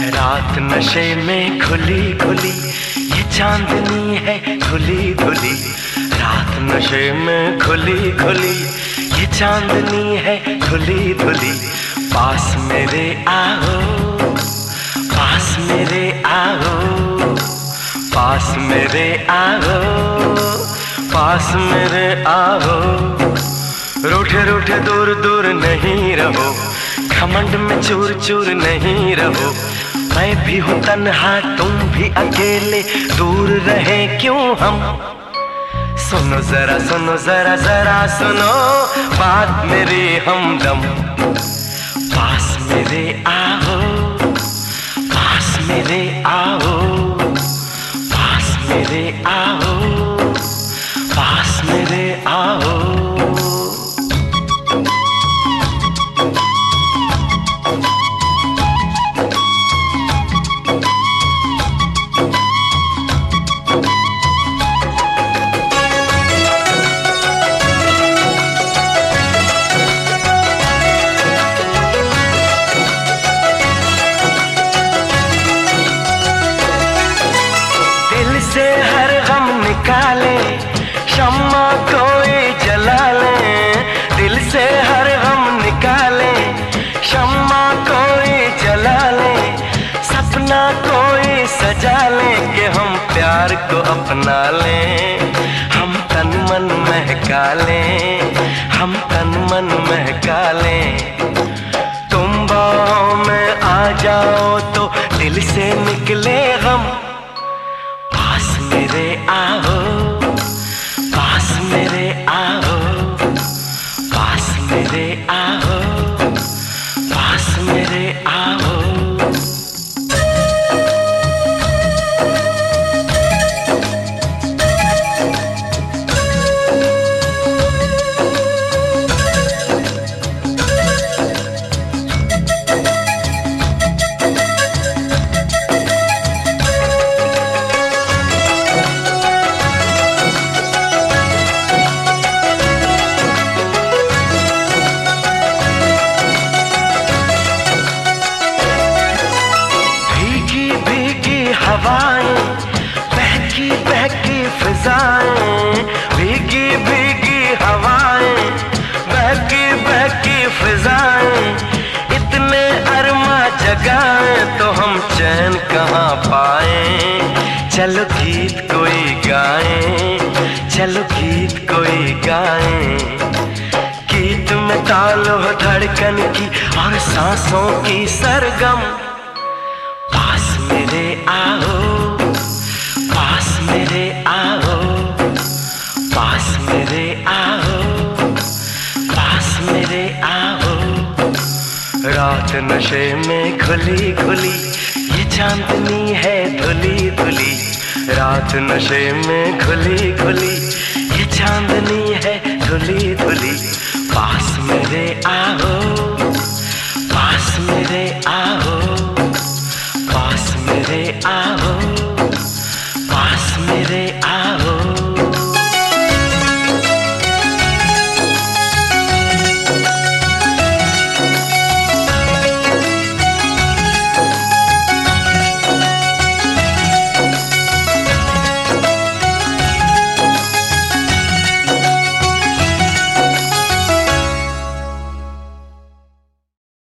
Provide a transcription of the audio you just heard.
रात नशे में खुली खुली, ये चांदनी है खुली खुली। रात नशे में खुली खुली, ये चांदनी है खुली खुली। पास मेरे आओ, पास मेरे आओ, पास मेरे आओ, पास मेरे आओ। रूठे रूठे दूर दूर नहीं रहो, घमंड में चूर चूर नहीं रहो। मैं भी हूँ तन्हा, तुम भी अकेले, दूर रहे क्यों हम। सुनो जरा जरा सुनो बात मेरी हमदम। पास मेरे आओ, पास मेरे आओ, पास मेरे आओ, पास मेरे आओ। से हर गम निकाले, शम्मा कोई जला ले। दिल से हर गम निकाले, शम्मा कोई जला ले। सपना कोई सजा ले कि हम प्यार को अपना लें। हम तन मन महका लें, हम तन मन महका लें। तुम बाहों में आ जाओ तो दिल से निकले गम। पास मेरे आओ, पास मेरे आओ, पास मेरे आओ, पास मेरे आओ। हवाएं, बहकी बहकी फिजाएं, भीगी भीगी हवाएं, बहकी बहकी फिजाएं। इतने अरमा जगाएं तो हम चैन कहाँ पाएं। चलो गीत कोई गाएं, चलो गीत कोई गाएं। गीत में ताल हो धड़कन की और सांसों की सरगम। पास मेरे आओ, पास मेरे आओ, पास मेरे आओ, पास मेरे आओ। रात नशे में खुली खुली, ये चांदनी है धुली धुली। रात नशे में खुली खुली, ये चांदनी है धुली धुली। पास मेरे आओ, पास मेरे आओ, पास मेरे आओ।